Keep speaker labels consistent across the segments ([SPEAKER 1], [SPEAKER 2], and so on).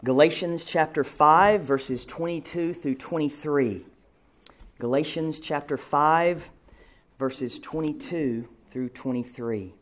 [SPEAKER 1] Galatians chapter 5, verses 22 through 23. Galatians chapter 5, verses 22 through 23.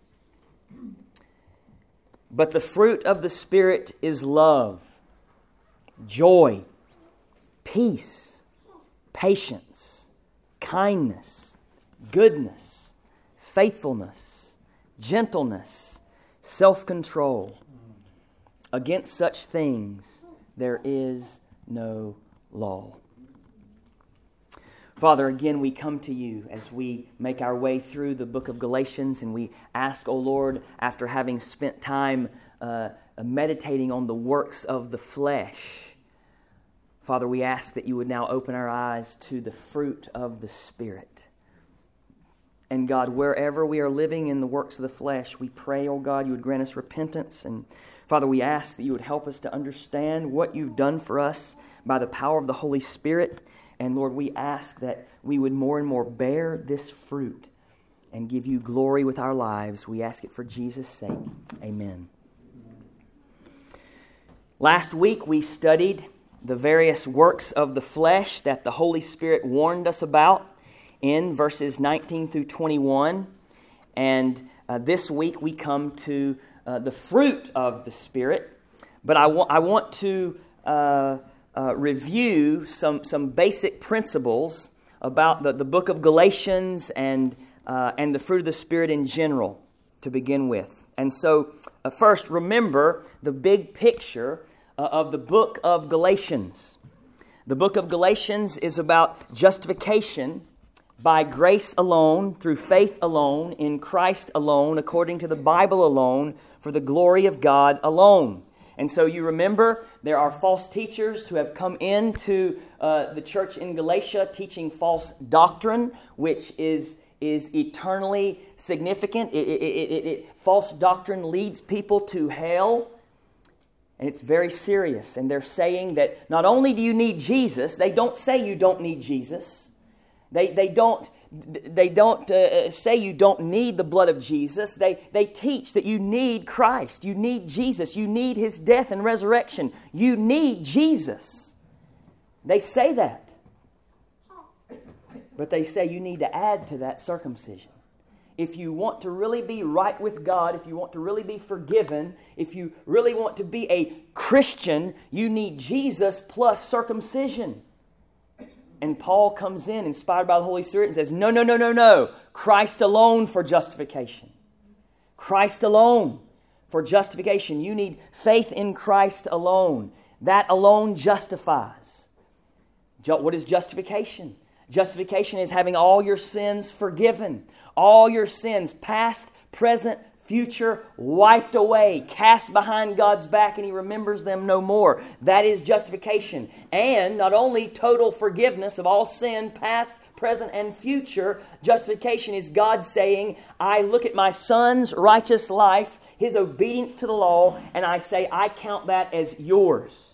[SPEAKER 1] But the fruit of the Spirit is love, joy, peace, patience, kindness, goodness, faithfulness, gentleness, self-control. Against such things there is no law. Father, again we come to you as we make our way through the book of Galatians, and we ask, O Lord, after having spent time meditating on the works of the flesh, Father, we ask that you would now open our eyes to the fruit of the Spirit. And God, wherever we are living in the works of the flesh, we pray, O God, you would grant us repentance. And Father, we ask that you would help us to understand what you've done for us by the power of the Holy Spirit. And Lord, we ask that we would more and more bear this fruit and give you glory with our lives. We ask it for Jesus' sake. Amen. Last week we studied the various works of the flesh that the Holy Spirit warned us about in verses 19 through 21. And this week we come to the fruit of the Spirit. But I want to review some basic principles about the book of Galatians and the fruit of the Spirit in general to begin with. And so first, remember the big picture of the book of Galatians. The book of Galatians is about justification by grace alone, through faith alone, in Christ alone, according to the Bible alone, for the glory of God alone. And so you remember there are false teachers who have come into the church in Galatia teaching false doctrine, which is eternally significant. False doctrine leads people to hell, and it's very serious. And they're saying that not only do you need Jesus, they don't say you don't need Jesus. They don't say you don't need the blood of Jesus. They teach that you need Christ. You need Jesus. You need His death and resurrection. You need Jesus. They say that. But they say you need to add to that circumcision. If you want to really be right with God, if you want to really be forgiven, if you really want to be a Christian, you need Jesus plus circumcision. And Paul comes in, inspired by the Holy Spirit, and says, no. Christ alone for justification. Christ alone for justification. You need faith in Christ alone. That alone justifies. What is justification? Justification is having all your sins forgiven. All your sins, past, present, future, wiped away, cast behind God's back, and He remembers them no more. That is justification. And not only total forgiveness of all sin, past, present, and future, justification is God saying, I look at my Son's righteous life, His obedience to the law, and I say, I count that as yours.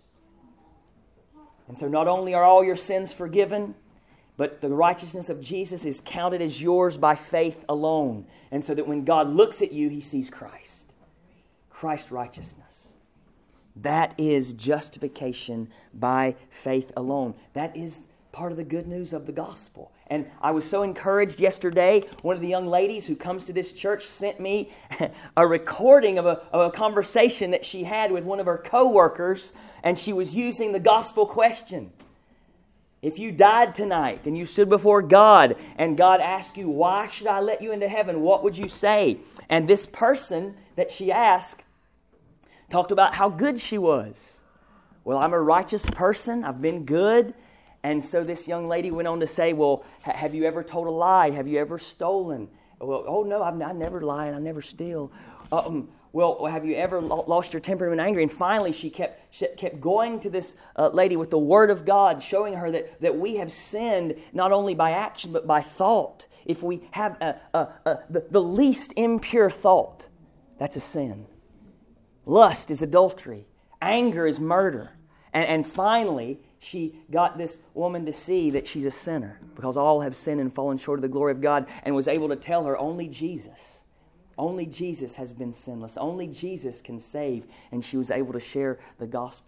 [SPEAKER 1] And so not only are all your sins forgiven, but the righteousness of Jesus is counted as yours by faith alone. And so that when God looks at you, He sees Christ. Christ's righteousness. That is justification by faith alone. That is part of the good news of the gospel. And I was so encouraged yesterday. One of the young ladies who comes to this church sent me a recording of a conversation that she had with one of her co-workers, and she was using the gospel question. If you died tonight and you stood before God and God asked you, why should I let you into heaven? What would you say? And this person that she asked talked about how good she was. Well, I'm a righteous person. I've been good. And so this young lady went on to say, well, have you ever told a lie? Have you ever stolen? Well, oh no, I never lie and I never steal. Well, have you ever lost your temper and been angry? And finally, she kept going to this lady with the Word of God, showing her that we have sinned not only by action but by thought. If we have the least impure thought, that's a sin. Lust is adultery. Anger is murder. And finally, she got this woman to see that she's a sinner because all have sinned and fallen short of the glory of God, and was able to tell her only Jesus has been sinless. Only Jesus can save. And she was able to share the gospel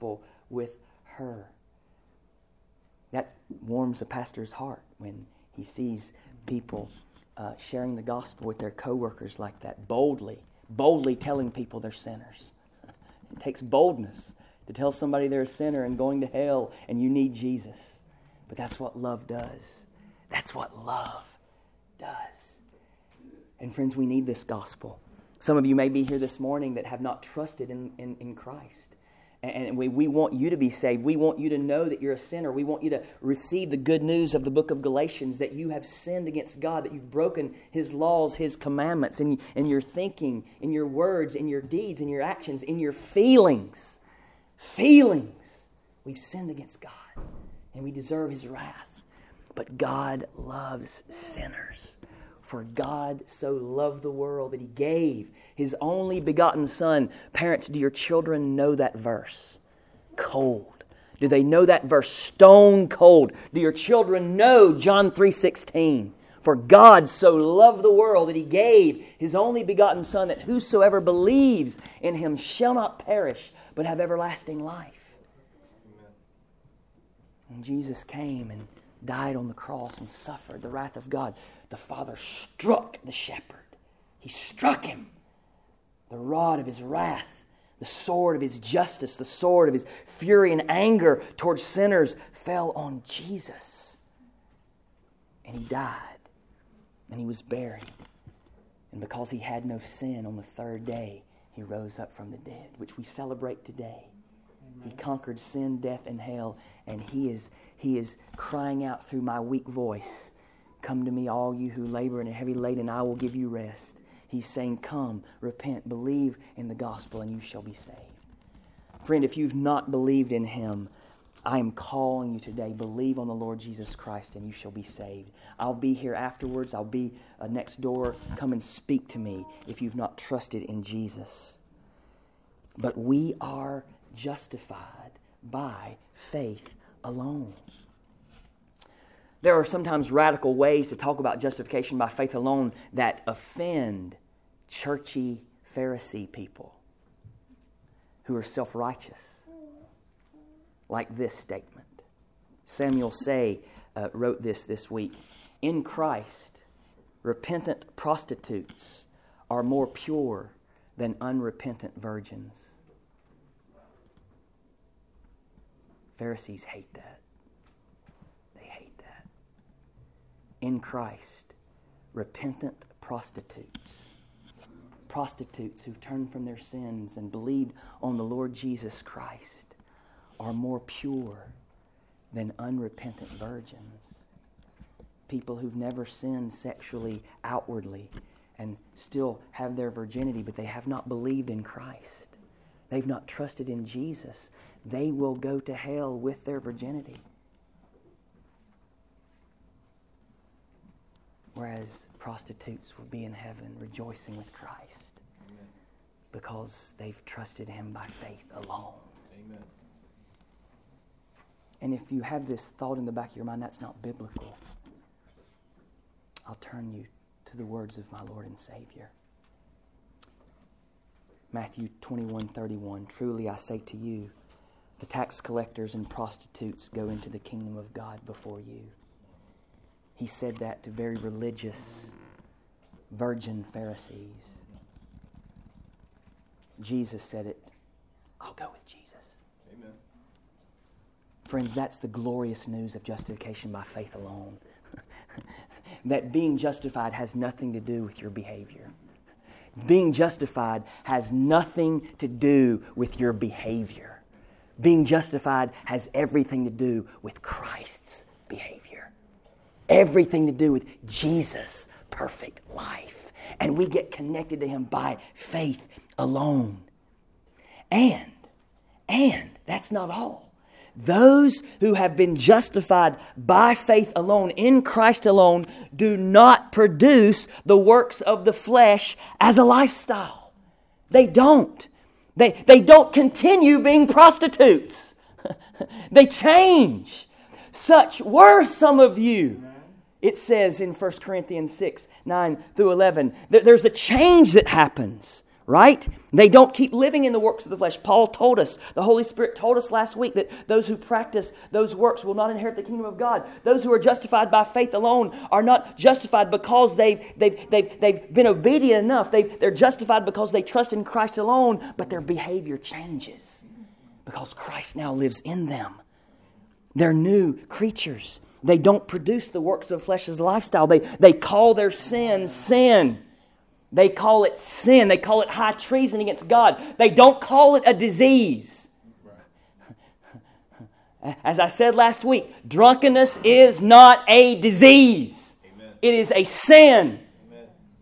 [SPEAKER 1] with her. That warms a pastor's heart when he sees people sharing the gospel with their coworkers like that, boldly telling people they're sinners. It takes boldness to tell somebody they're a sinner and going to hell and you need Jesus. But that's what love does. That's what love does. And friends, we need this gospel. Some of you may be here this morning that have not trusted in Christ. And we want you to be saved. We want you to know that you're a sinner. We want you to receive the good news of the book of Galatians, that you have sinned against God, that you've broken His laws, His commandments, in your thinking, in your words, in your deeds, in your actions, in your feelings. Feelings. We've sinned against God, and we deserve His wrath. But God loves sinners. For God so loved the world that He gave His only begotten Son. Parents, do your children know that verse? Cold. Do they know that verse? Stone cold. Do your children know John 3:16? For God so loved the world that He gave His only begotten Son, that whosoever believes in Him shall not perish, but have everlasting life. And Jesus came and died on the cross and suffered the wrath of God. The Father struck the shepherd. He struck him. The rod of His wrath, the sword of His justice, the sword of His fury and anger towards sinners fell on Jesus. And He died. And He was buried. And because He had no sin, on the third day, He rose up from the dead, which we celebrate today. Amen. He conquered sin, death, and hell. And He is crying out through my weak voice, "Come to me, all you who labor and are heavy laden, and I will give you rest." He's saying, come, repent, believe in the gospel, and you shall be saved. Friend, if you've not believed in Him, I am calling you today. Believe on the Lord Jesus Christ, and you shall be saved. I'll be here afterwards. I'll be next door. Come and speak to me if you've not trusted in Jesus. But we are justified by faith alone. There are sometimes radical ways to talk about justification by faith alone that offend churchy Pharisee people who are self-righteous. Like this statement. Samuel Say wrote this week. In Christ, repentant prostitutes are more pure than unrepentant virgins. Pharisees hate that. In Christ, repentant prostitutes who've turned from their sins and believed on the Lord Jesus Christ, are more pure than unrepentant virgins. People who've never sinned sexually outwardly and still have their virginity, but they have not believed in Christ. They've not trusted in Jesus. They will go to hell with their virginity. Whereas prostitutes will be in heaven rejoicing with Christ. Amen. Because they've trusted Him by faith alone. Amen. And if you have this thought in the back of your mind, that's not biblical, I'll turn you to the words of my Lord and Savior. Matthew 21:31, truly I say to you, the tax collectors and prostitutes go into the kingdom of God before you. He said that to very religious, virgin Pharisees. Jesus said it. I'll go with Jesus. Amen. Friends, that's the glorious news of justification by faith alone. That being justified has nothing to do with your behavior. Being justified has nothing to do with your behavior. Being justified has everything to do with Christ's behavior. Everything to do with Jesus' perfect life. And we get connected to Him by faith alone. And that's not all. Those who have been justified by faith alone, in Christ alone, do not produce the works of the flesh as a lifestyle. They don't. They don't continue being prostitutes. They change. Such were some of you. It says in 1 Corinthians 6, 9 through 11, that there's a change that happens. right? They don't keep living in the works of the flesh. Paul told us, the Holy Spirit told us last week that those who practice those works will not inherit the kingdom of God. Those who are justified by faith alone are not justified because they've been obedient enough. They're justified because they trust in Christ alone, but their behavior changes because Christ now lives in them. They're new creatures. They don't produce the works of the flesh's lifestyle. They call their sin, sin. They call it sin. They call it high treason against God. They don't call it a disease. As I said last week, drunkenness is not a disease. Amen. It is a sin. Amen.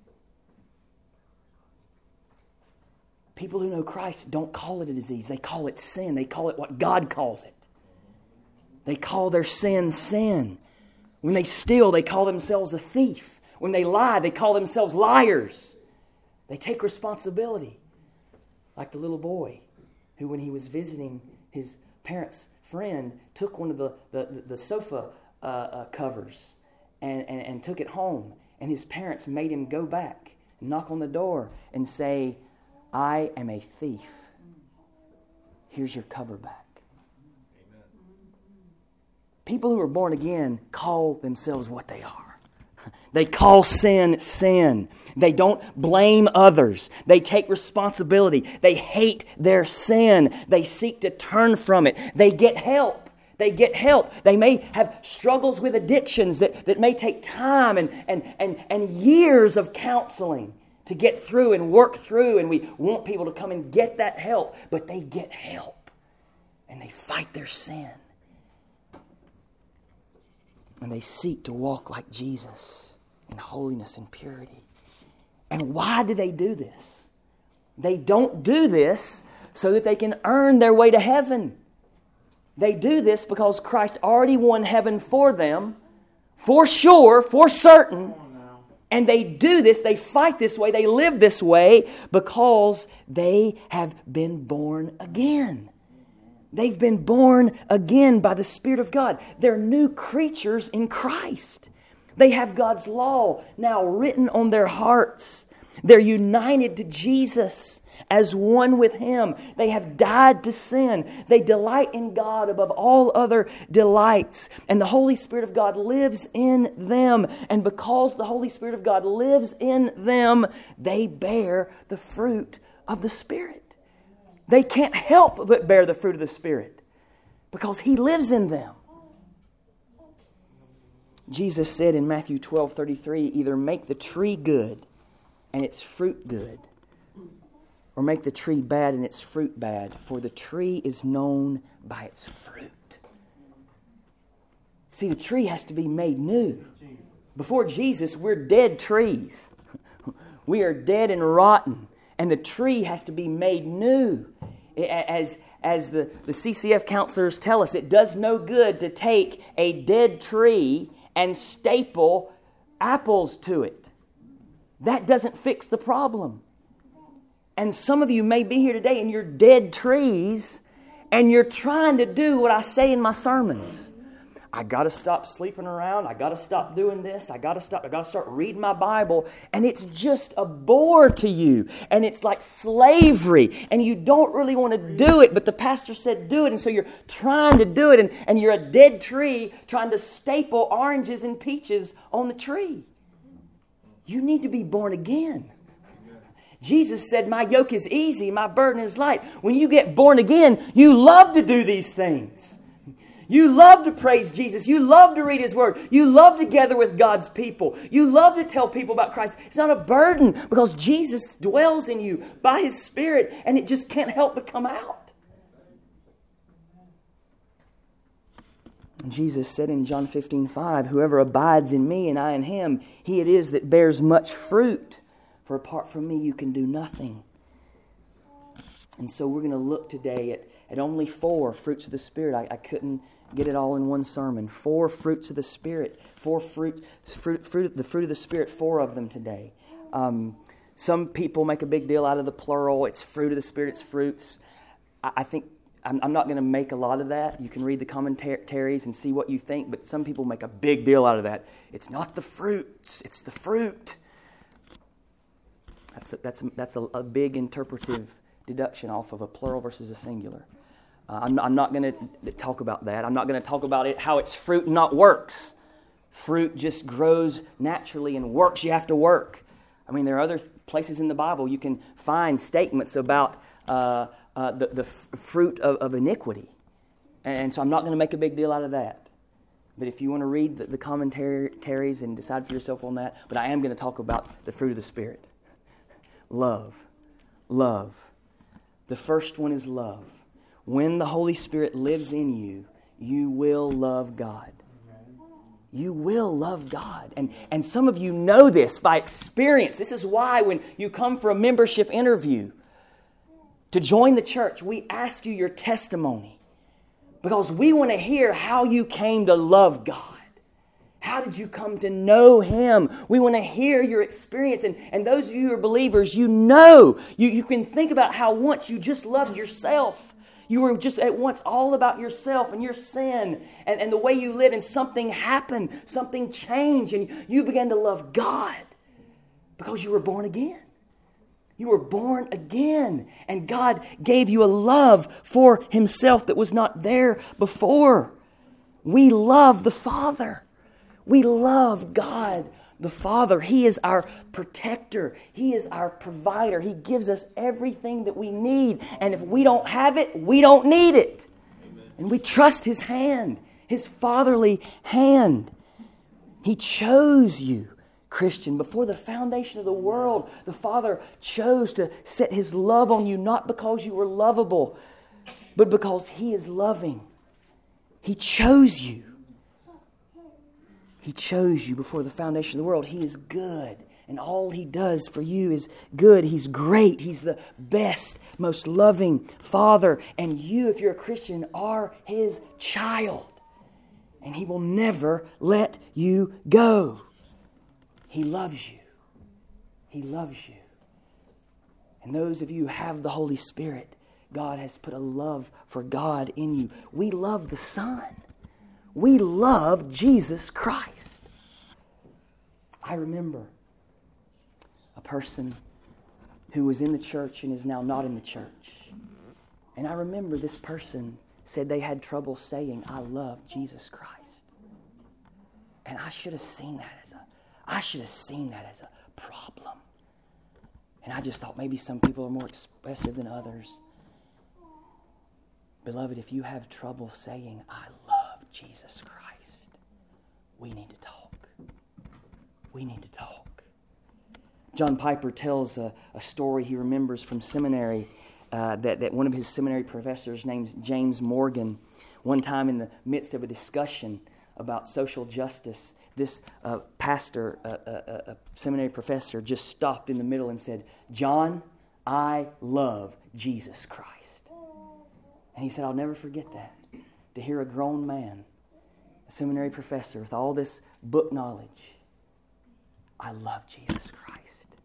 [SPEAKER 1] People who know Christ don't call it a disease. They call it sin. They call it what God calls it. They call their sin, sin. When they steal, they call themselves a thief. When they lie, they call themselves liars. They take responsibility. Like the little boy who, when he was visiting his parents' friend, took one of the sofa covers and took it home. And his parents made him go back and knock on the door and say, "I am a thief. Here's your cover back." Amen. People who are born again call themselves what they are. They call sin, sin. They don't blame others. They take responsibility. They hate their sin. They seek to turn from it. They get help. They get help. They may have struggles with addictions that may take time and years of counseling to get through and work through. And we want people to come and get that help. But they get help. And they fight their sin. And they seek to walk like Jesus in holiness and purity. And why do they do this? They don't do this so that they can earn their way to heaven. They do this because Christ already won heaven for them, for sure, for certain. And they do this, they fight this way, they live this way because they have been born again. They've been born again by the Spirit of God. They're new creatures in Christ. They have God's law now written on their hearts. They're united to Jesus as one with Him. They have died to sin. They delight in God above all other delights. And the Holy Spirit of God lives in them. And because the Holy Spirit of God lives in them, they bear the fruit of the Spirit. They can't help but bear the fruit of the Spirit because He lives in them. Jesus said in Matthew 12:33, either make the tree good and its fruit good, or make the tree bad and its fruit bad, for the tree is known by its fruit. See, the tree has to be made new. Before Jesus, we're dead trees. We are dead and rotten, and the tree has to be made new. As the CCF counselors tell us, it does no good to take a dead tree and staple apples to it. That doesn't fix the problem. And some of you may be here today and you're dead trees and you're trying to do what I say in my sermons. I got to stop sleeping around. I got to stop doing this. I got to start reading my Bible. And it's just a bore to you. And it's like slavery. And you don't really want to do it, but the pastor said do it. And so you're trying to do it. And you're a dead tree trying to staple oranges and peaches on the tree. You need to be born again. Jesus said, my yoke is easy, my burden is light. When you get born again, you love to do these things. You love to praise Jesus. You love to read His Word. You love to gather with God's people. You love to tell people about Christ. It's not a burden because Jesus dwells in you by His Spirit and it just can't help but come out. And Jesus said in John 15:5, whoever abides in me and I in him, he it is that bears much fruit. For apart from me, you can do nothing. And so we're going to look today at only 4 fruits of the Spirit. I couldn't get it all in one sermon. 4 fruits of the Spirit. 4 the fruit of the Spirit, 4 of them today. Some people make a big deal out of the plural. It's fruit of the Spirit, it's fruits. I think I'm not going to make a lot of that. You can read the commentaries and see what you think, but some people make a big deal out of that. It's not the fruits, it's the fruit. That's a big interpretive deduction off of a plural versus a singular. I'm not going to talk about that. I'm not going to talk about it how it's fruit and not works. Fruit just grows naturally, and works you have to work. I mean, there are other places in the Bible you can find statements about the fruit of iniquity. And so I'm not going to make a big deal out of that. But if you want to read the commentaries and decide for yourself on that, but I am going to talk about the fruit of the Spirit. Love. Love. The first one is love. When the Holy Spirit lives in you, you will love God. You will love God. And some of you know this by experience. This is why when you come for a membership interview to join the church, we ask you your testimony. Because we want to hear how you came to love God. How did you come to know Him? We want to hear your experience. And those of you who are believers, you know. You can think about how once you just loved yourself. You were just at once all about yourself and your sin and the way you live, and something happened, something changed, and you began to love God because you were born again. You were born again, and God gave you a love for Himself that was not there before. We love the Father. We love God the Father. He is our protector. He is our provider. He gives us everything that we need. And if we don't have it, we don't need it. Amen. And we trust His hand, His fatherly hand. He chose you, Christian. Before the foundation of the world, the Father chose to set His love on you, not because you were lovable, but because He is loving. He chose you. He chose you before the foundation of the world. He is good, and all He does for you is good. He's great. He's the best, most loving Father. And you, if you're a Christian, are His child. And He will never let you go. He loves you. He loves you. And those of you who have the Holy Spirit, God has put a love for God in you. We love the Son. We love Jesus Christ. I remember a person who was in the church and is now not in the church. And I remember this person said they had trouble saying, I love Jesus Christ. And I should have seen that as a problem. And I just thought maybe some people are more expressive than others. Beloved, if you have trouble saying, I love Jesus Christ, we need to talk. We need to talk. John Piper tells a story he remembers from seminary that one of his seminary professors named James Morgan, one time in the midst of a discussion about social justice, this pastor, a seminary professor, just stopped in the middle and said, John, I love Jesus Christ. And he said, I'll never forget that. To hear a grown man, a seminary professor with all this book knowledge, I love Jesus Christ.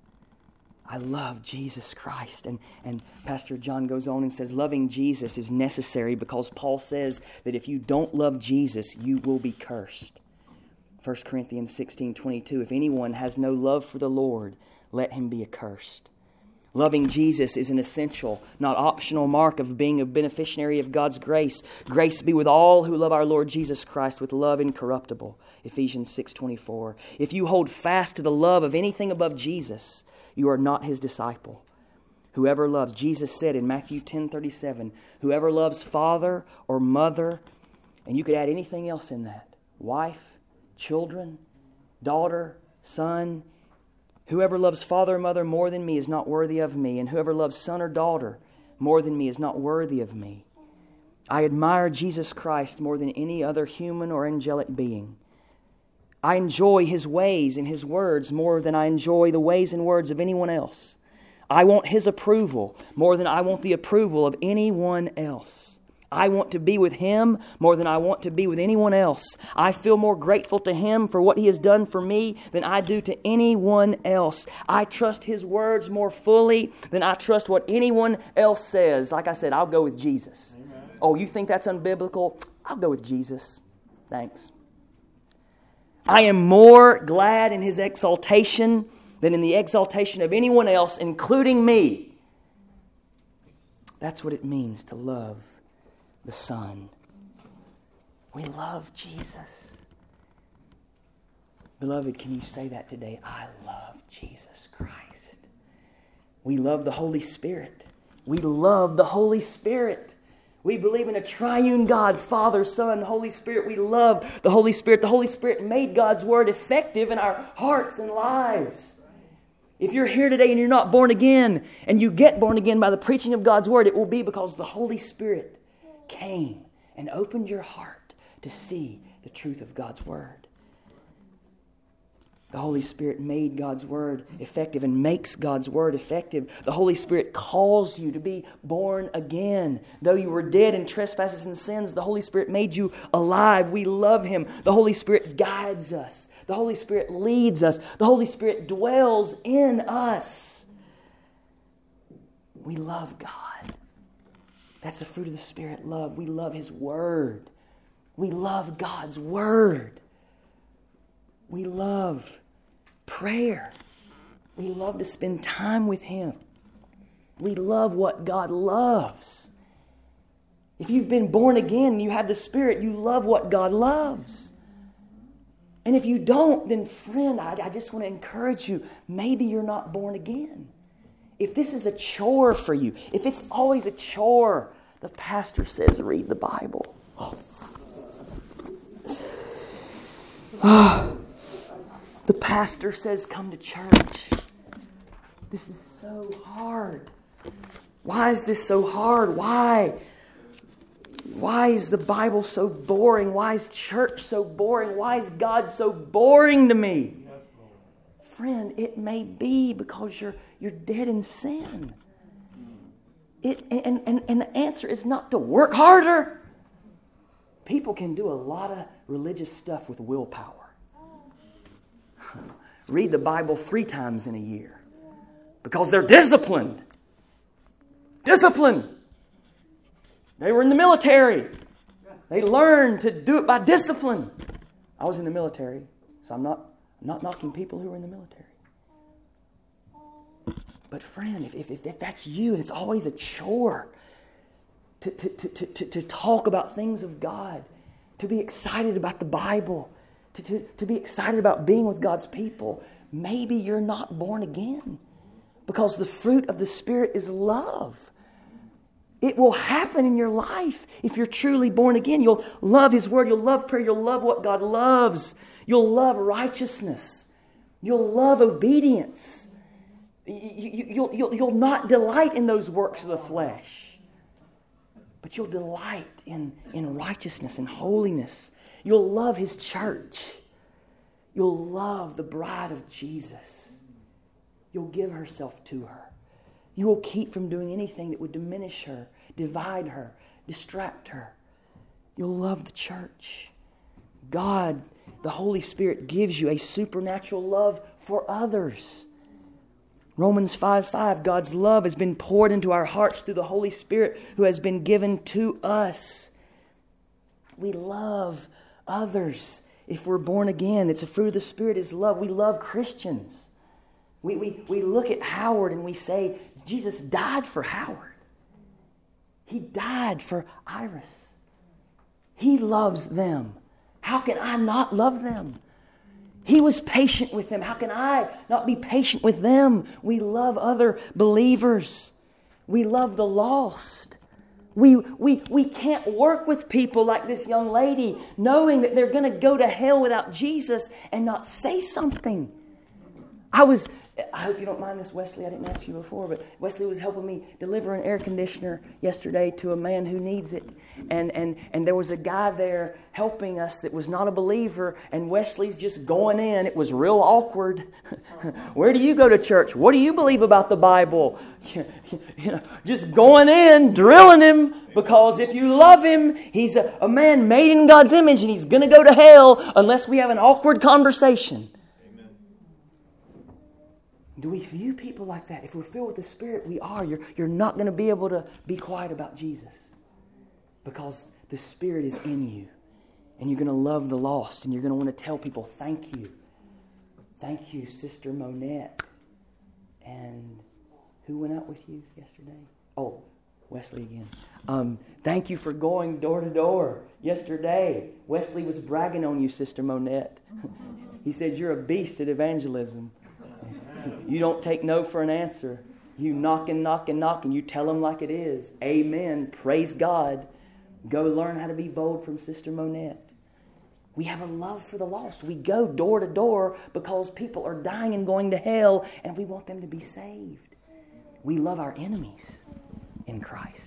[SPEAKER 1] I love Jesus Christ. And Pastor John goes on and says, loving Jesus is necessary because Paul says that if you don't love Jesus, you will be cursed. 1 Corinthians 16:22, if anyone has no love for the Lord, let him be accursed. Loving Jesus is an essential, not optional mark of being a beneficiary of God's grace. Grace be with all who love our Lord Jesus Christ with love incorruptible. Ephesians 6:24. If you hold fast to the love of anything above Jesus, you are not His disciple. Whoever loves, Jesus said in Matthew 10:37, whoever loves father or mother, and you could add anything else in that, wife, children, daughter, son, whoever loves father or mother more than me is not worthy of me, and whoever loves son or daughter more than me is not worthy of me. I admire Jesus Christ more than any other human or angelic being. I enjoy His ways and His words more than I enjoy the ways and words of anyone else. I want His approval more than I want the approval of anyone else. I want to be with Him more than I want to be with anyone else. I feel more grateful to Him for what He has done for me than I do to anyone else. I trust His words more fully than I trust what anyone else says. Like I said, I'll go with Jesus. Amen. Oh, you think that's unbiblical? I'll go with Jesus. Thanks. I am more glad in His exaltation than in the exaltation of anyone else, including me. That's what it means to love the Son. We love Jesus. Beloved, can you say that today? I love Jesus Christ. We love the Holy Spirit. We love the Holy Spirit. We believe in a triune God, Father, Son, Holy Spirit. We love the Holy Spirit. The Holy Spirit made God's Word effective in our hearts and lives. If you're here today and you're not born again, and you get born again by the preaching of God's Word, it will be because the Holy Spirit came and opened your heart to see the truth of God's Word. The Holy Spirit made God's Word effective and makes God's Word effective. The Holy Spirit calls you to be born again. Though you were dead in trespasses and sins, the Holy Spirit made you alive. We love Him. The Holy Spirit guides us. The Holy Spirit leads us. The Holy Spirit dwells in us. We love God. That's the fruit of the Spirit, love. We love His Word. We love God's Word. We love prayer. We love to spend time with Him. We love what God loves. If you've been born again and you have the Spirit, you love what God loves. And if you don't, then friend, I just want to encourage you, maybe you're not born again. If this is a chore for you, if it's always a chore, the pastor says read the Bible. The pastor says come to church. This is so hard. Why is this so hard? Why? Why is the Bible so boring? Why is church so boring? Why is God so boring to me? Friend, it may be because you're dead in sin. And the answer is not to work harder. People can do a lot of religious stuff with willpower. Read the Bible 3 times in a year because they're disciplined. Discipline. They were in the military. They learned to do it by discipline. I was in the military, so I'm not knocking people who are in the military. But friend, if that's you, and it's always a chore to talk about things of God, to be excited about the Bible, to be excited about being with God's people, maybe you're not born again. Because the fruit of the Spirit is love. It will happen in your life if you're truly born again. You'll love His Word. You'll love prayer. You'll love what God loves. You'll love righteousness. You'll love obedience. You'll not delight in those works of the flesh. But you'll delight in righteousness and holiness. You'll love His church. You'll love the bride of Jesus. You'll give herself to her. You will keep from doing anything that would diminish her, divide her, distract her. You'll love the church. God, the Holy Spirit, gives you a supernatural love for others. Romans 5:5, God's love has been poured into our hearts through the Holy Spirit who has been given to us. We love others if we're born again. It's a fruit of the Spirit is love. We love Christians. We look at Howard and we say, Jesus died for Howard. He died for Iris. He loves them. How can I not love them? He was patient with them. How can I not be patient with them? We love other believers. We love the lost. We can't work with people like this young lady knowing that they're going to go to hell without Jesus and not say something. I hope you don't mind this, Wesley. I didn't ask you before, but Wesley was helping me deliver an air conditioner yesterday to a man who needs it. And there was a guy there helping us that was not a believer, and Wesley's just going in. It was real awkward. Where do you go to church? What do you believe about the Bible? Just going in, drilling him, because if you love him, he's a man made in God's image, and he's going to go to hell unless we have an awkward conversation. Do we view people like that? If we're filled with the Spirit, we are. You're not going to be able to be quiet about Jesus because the Spirit is in you. And you're going to love the lost. And you're going to want to tell people, thank you. Thank you, Sister Monette. And who went out with you yesterday? Oh, Wesley again. Thank you for going door to door yesterday. Wesley was bragging on you, Sister Monette. He said, you're a beast at evangelism. You don't take no for an answer. You knock and knock and knock, and you tell them like it is. Amen. Praise God. Go learn how to be bold from Sister Monette. We have a love for the lost. We go door to door because people are dying and going to hell, and we want them to be saved. We love our enemies in Christ.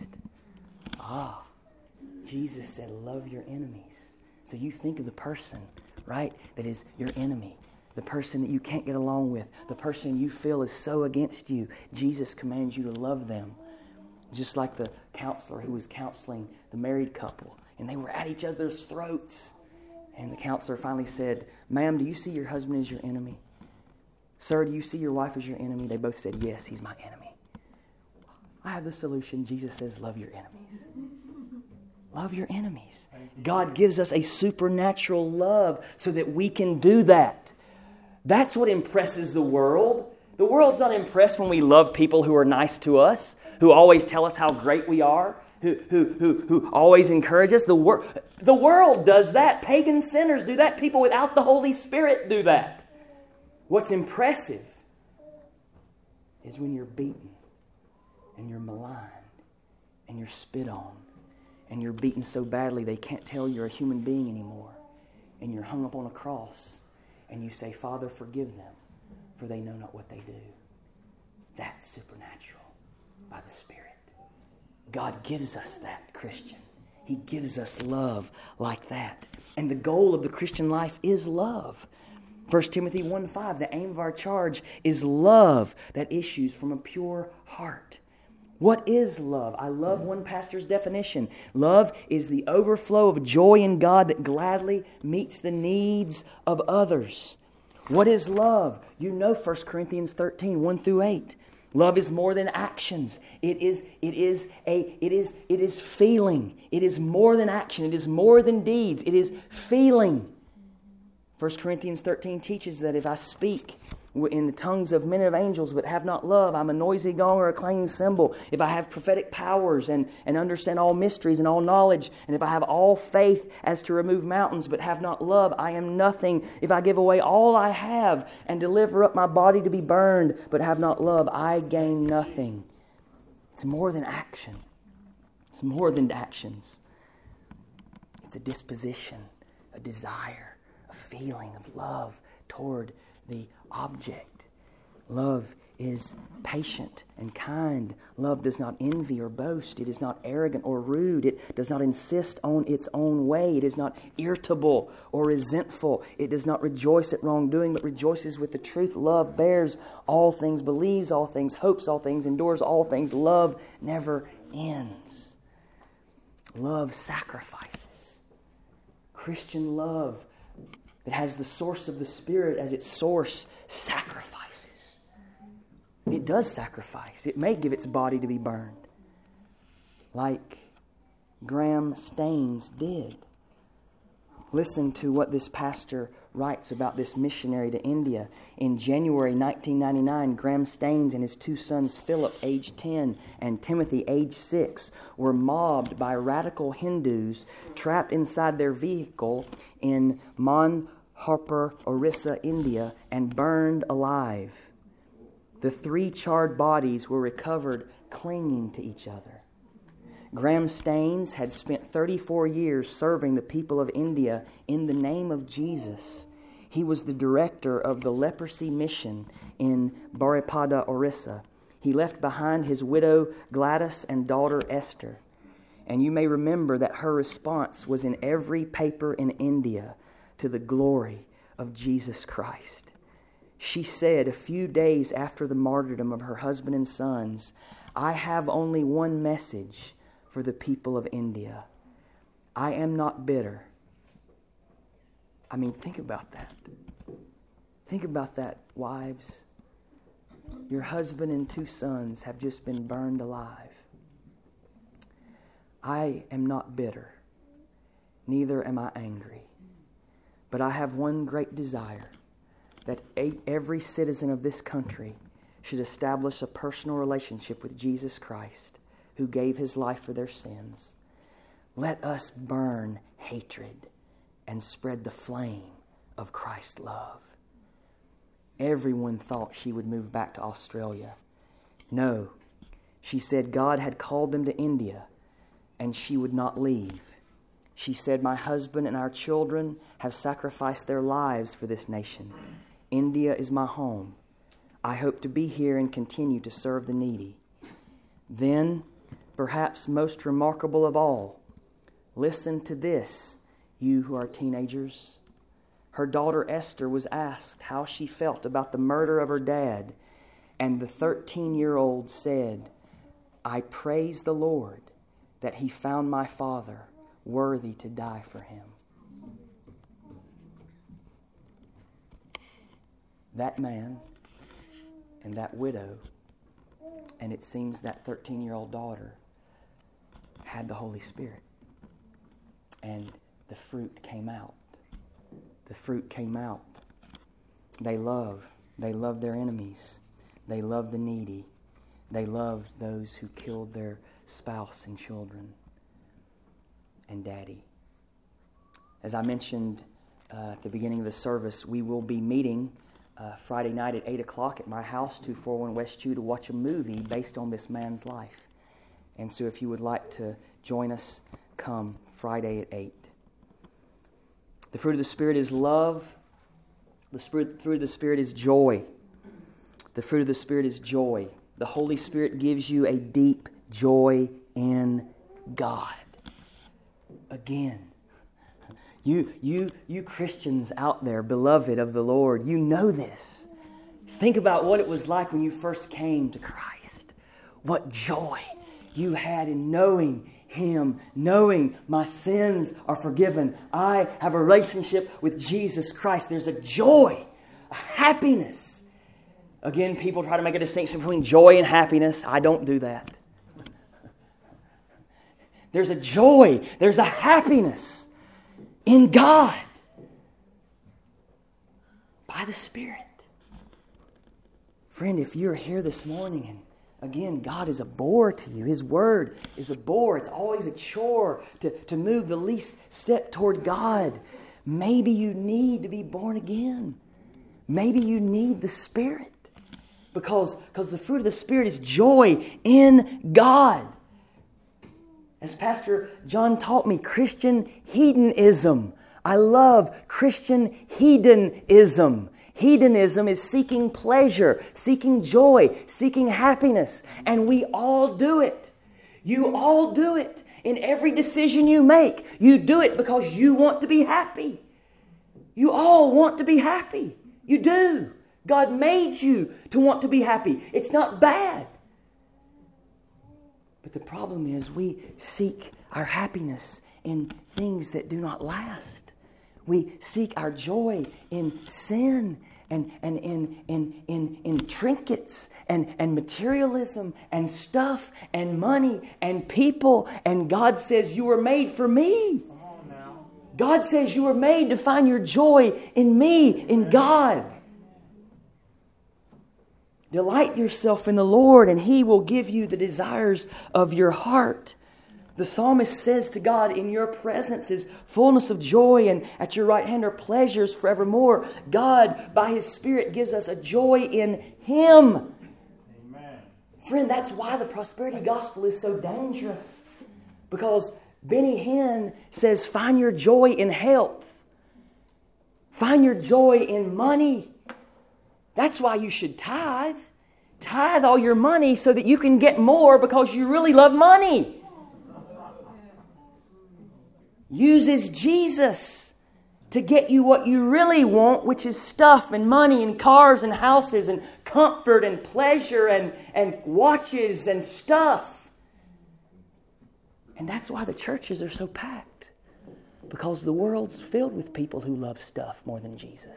[SPEAKER 1] Jesus said, love your enemies. So you think of the person, right, that is your enemy, the person that you can't get along with, the person you feel is so against you. Jesus commands you to love them. Just like the counselor who was counseling the married couple, and they were at each other's throats. And the counselor finally said, ma'am, do you see your husband as your enemy? Sir, do you see your wife as your enemy? They both said, yes, he's my enemy. I have the solution. Jesus says, love your enemies. Love your enemies. God gives us a supernatural love so that we can do that. That's what impresses the world. The world's not impressed when we love people who are nice to us, who always tell us how great we are, who always encourage us. The world does that. Pagan sinners do that. People without the Holy Spirit do that. What's impressive is when you're beaten and you're maligned and you're spit on and you're beaten so badly they can't tell you're a human being anymore, and you're hung up on a cross and you say, Father, forgive them, for they know not what they do. That's supernatural by the Spirit. God gives us that, Christian. He gives us love like that. And the goal of the Christian life is love. 1 Timothy 1:5, the aim of our charge is love that issues from a pure heart. What is love? I love one pastor's definition. Love is the overflow of joy in God that gladly meets the needs of others. What is love? You know 1 Corinthians 13, 1-8. Love is more than actions. It is feeling. It is more than action. It is more than deeds. It is feeling. 1 Corinthians 13 teaches that if I speak in the tongues of men and of angels but have not love, I'm a noisy gong or a clanging cymbal. If I have prophetic powers and understand all mysteries and all knowledge, and if I have all faith as to remove mountains but have not love, I am nothing. If I give away all I have and deliver up my body to be burned but have not love, I gain nothing. It's more than action. It's more than actions. It's a disposition, a desire, a feeling of love toward the object. Love is patient and kind. Love does not envy or boast. It is not arrogant or rude. It does not insist on its own way. It is not irritable or resentful. It does not rejoice at wrongdoing, but rejoices with the truth. Love bears all things, believes all things, hopes all things, endures all things. Love never ends. Love sacrifices. Christian love that has the source of the Spirit as its source sacrifices. It does sacrifice. It may give its body to be burned, like Graham Staines did. Listen to what this pastor writes about this missionary to India. In January 1999, Graham Staines and his two sons, Philip, age 10, and Timothy, age 6, were mobbed by radical Hindus trapped inside their vehicle in Manharpur, Orissa, India, and burned alive. The 3 charred bodies were recovered clinging to each other. Graham Staines had spent 34 years serving the people of India in the name of Jesus. He was the director of the leprosy mission in Baripada, Orissa. He left behind his widow Gladys and daughter Esther. And you may remember that her response was in every paper in India to the glory of Jesus Christ. She said a few days after the martyrdom of her husband and sons, "I have only one message for the people of India. I am not bitter." I mean, think about that. Think about that, wives. Your husband and 2 sons have just been burned alive. I am not bitter, neither am I angry. But I have one great desire, that every citizen of this country should establish a personal relationship with Jesus Christ, who gave His life for their sins, let us burn hatred and spread the flame of Christ's love. Everyone thought she would move back to Australia. No, she said God had called them to India, and she would not leave. She said, my husband and our children have sacrificed their lives for this nation. India is my home. I hope to be here and continue to serve the needy. Then, perhaps most remarkable of all, listen to this, you who are teenagers. Her daughter Esther was asked how she felt about the murder of her dad, and the 13-year-old said, I praise the Lord that He found my father worthy to die for him. That man and that widow, and it seems that 13-year-old daughter, had the Holy Spirit. And the fruit came out. The fruit came out. They love their enemies. They love the needy. They loved those who killed their spouse and children and daddy. As I mentioned at the beginning of the service, we will be meeting Friday night at 8 o'clock at my house, 241 West Chew, to watch a movie based on this man's life. And so if you would like to join us, come Friday at 8. The fruit of the Spirit is love. The fruit of the Spirit is joy. The fruit of the Spirit is joy. The Holy Spirit gives you a deep joy in God. Again, you Christians out there, beloved of the Lord, you know this. Think about what it was like when you first came to Christ. What joy you had in knowing Him, knowing my sins are forgiven. I have a relationship with Jesus Christ. There's a joy, a happiness. Again, people try to make a distinction between joy and happiness. I don't do that. There's a joy, there's a happiness in God by the Spirit. Friend, if you're here this morning and again, God is a bore to you. His Word is a bore. It's always a chore to move the least step toward God. Maybe you need to be born again. Maybe you need the Spirit. Because the fruit of the Spirit is joy in God. As Pastor John taught me, Christian hedonism. I love Christian hedonism. Hedonism is seeking pleasure, seeking joy, seeking happiness. And we all do it. You all do it. In every decision you make, you do it because you want to be happy. You all want to be happy. You do. God made you to want to be happy. It's not bad. But the problem is we seek our happiness in things that do not last. We seek our joy in sin and in trinkets and materialism and stuff and money and people. And God says, you were made for me. God says you were made to find your joy in me, in God. Delight yourself in the Lord, and He will give you the desires of your heart. The psalmist says to God, in your presence is fullness of joy, and at your right hand are pleasures forevermore. God, by His Spirit, gives us a joy in Him. Amen. Friend, that's why the prosperity gospel is so dangerous. Because Benny Hinn says, find your joy in health. Find your joy in money. That's why you should tithe. Tithe all your money so that you can get more because you really love money. Uses Jesus to get you what you really want, which is stuff and money and cars and houses and comfort and pleasure and watches and stuff. And that's why the churches are so packed. Because the world's filled with people who love stuff more than Jesus.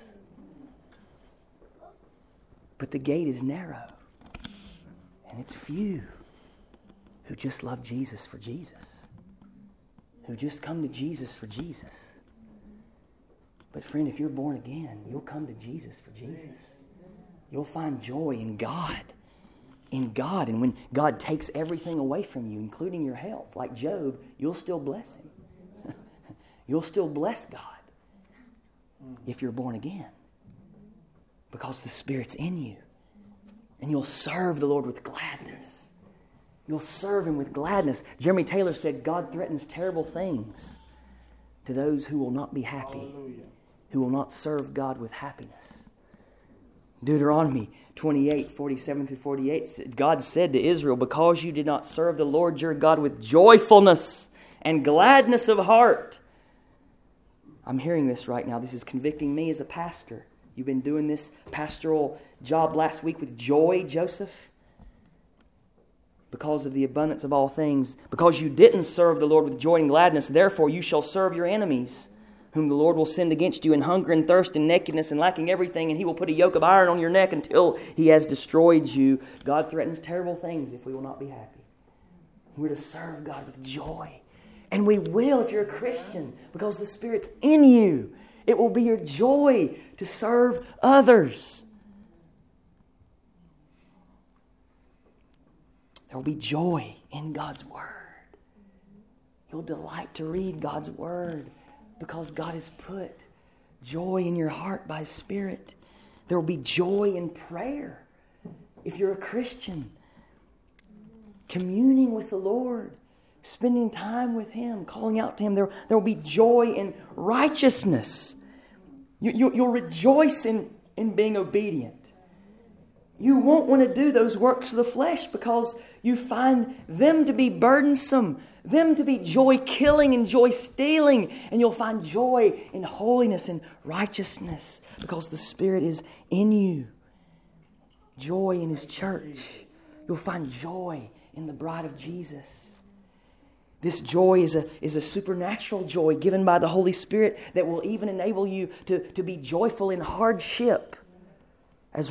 [SPEAKER 1] But the gate is narrow. And it's few who just love Jesus for Jesus. Who just come to Jesus for Jesus. But friend, if you're born again, you'll come to Jesus for Jesus. You'll find joy in God in God. And when God takes everything away from you, including your health, like Job, you'll still bless Him. You'll still bless God if you're born again, because the Spirit's in you. And you'll serve the Lord with gladness. You'll serve Him with gladness. Jeremy Taylor said, God threatens terrible things to those who will not be happy,
[SPEAKER 2] Hallelujah.
[SPEAKER 1] who will not serve God with happiness. Deuteronomy 28:47-48, God said to Israel, because you did not serve the Lord your God with joyfulness and gladness of heart. I'm hearing this right now. This is convicting me as a pastor. You've been doing this pastoral job last week with joy, Joseph. Because of the abundance of all things, because you didn't serve the Lord with joy and gladness, therefore you shall serve your enemies, whom the Lord will send against you in hunger and thirst and nakedness and lacking everything, and He will put a yoke of iron on your neck until He has destroyed you. God threatens terrible things if we will not be happy. We're to serve God with joy. And we will if you're a Christian, because the Spirit's in you. It will be your joy to serve others. There will be joy in God's Word. You'll delight to read God's Word because God has put joy in your heart by His Spirit. There will be joy in prayer if you're a Christian. Communing with the Lord, spending time with Him, calling out to Him. There will be joy in righteousness. You'll rejoice in being obedient. You won't want to do those works of the flesh because you find them to be burdensome, them to be joy-killing and joy-stealing. And you'll find joy in holiness and righteousness because the Spirit is in you. Joy in His church. You'll find joy in the bride of Jesus. This joy is a supernatural joy given by the Holy Spirit that will even enable you to be joyful in hardship. As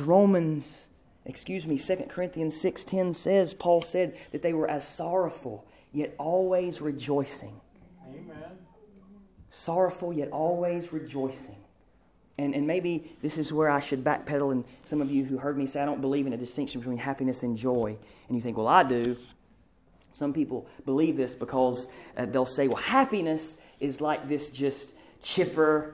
[SPEAKER 1] 2 Corinthians 6:10 says, Paul said that they were as sorrowful, yet always rejoicing.
[SPEAKER 2] Amen.
[SPEAKER 1] Sorrowful, yet always rejoicing. And maybe this is where I should backpedal, and some of you who heard me say, I don't believe in a distinction between happiness and joy. And you think, well, I do. Some people believe this because they'll say, well, happiness is like this just chipper,